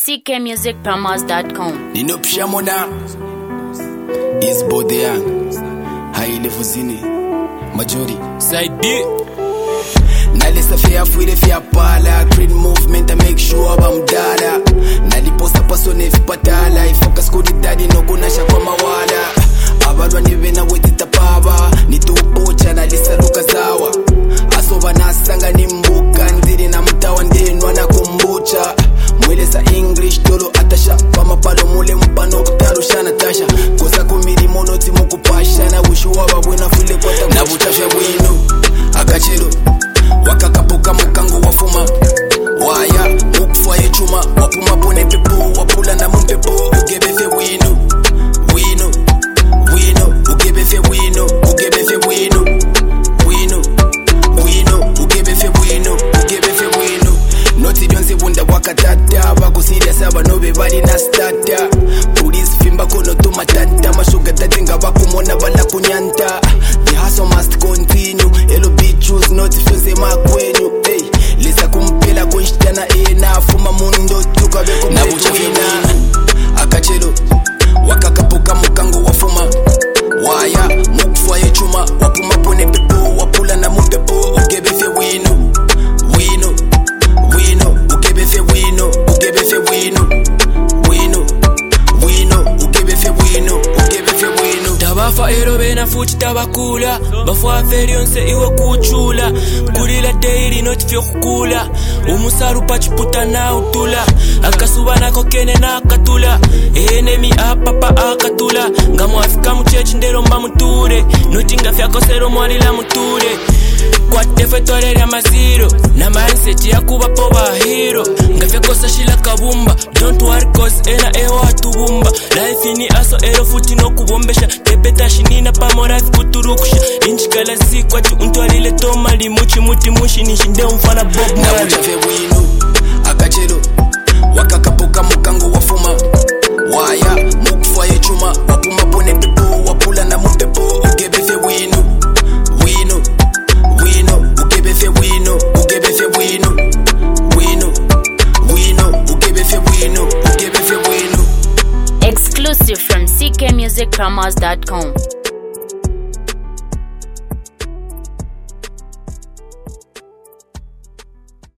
ckmusicpromos.com. Nino Pshamona is Bodean High level zini Majori Side D Nalisa fia fuire fia pala Creed movement I make sure I'm dada Naliposta paso nefi patala Ifocus kudi daddy no kunasha kwa mawala Abalwa nivena wetita pava Nitupocha nalisa luka zawa Asoba nasanga nimbuka Nziri na mtawa ndenwa na kumbucha Mweleza English dolo atasha Pama palo mule mpano kutarusha natasha Kosa kumiri monoti mukupasha Na wishu wababwena fule kwa takusha Na butafya wino akachelo Wakakapuka mukango wafuma Waya mukufwaye chuma Wapuma pone pepo Wapula na mumpepo Ugebefe wino Wino Wino Ugebefe wino Ugebefe wino Wino Wino Ugebefe wino Ugebefe wino Noti dionze bunda wakatata Wako serious aba nobe bali na starter Police fimba kono tumatanta Mashuga tatinga wakumona bala kunyanta The hustle must continue Elo bitches not fuse makwenyu Hey, lisa kumpila kunshtana ena Fuma mundo tuka beko mbetuina Akachelo Wakakapuka mukango wafuma Waya mukufwaye chuma Wapuma pone pepo Wapula na mumpepo Ugebefe wino Wino Wino Ugebefe wino Ugebefe wino Wino Wino Ugebefe wino Ugebefe wino Tabafa ero bena futi tabakula Bafwa ferionse iwe kuchula Kulila daily not fyo kukula Umusaru pachiputa na utula Akasuba nako kene na akatula Enemy apapa akatula Ngamu afika mchechi ndero mba muture Nutinga fyako sero mwari la muture Kwa tefe tore ya maziro Na mindset ya kuba poba hero Ngafya kosa shila kabumba Don't worry cause ena ewa tubumba Life ini aso ero futi no kubombesha Tepeta shinina pamora kuturukusha Inchikala si kwa tu untualile toma Limuchi muti mushi nishinde umfana Bob Na Marley uchafe wino Akachelo Wakakapuka mukango wafuma Waya mukufwaye chuma Wapuma pone pepo Wapula na mumpepo Ugebefe wino Wino Wino Ugebefe wino Ugebefe wino Wino Wino Ugebefe wino Ugebefe wino Exclusive from ckmusicpromos.com.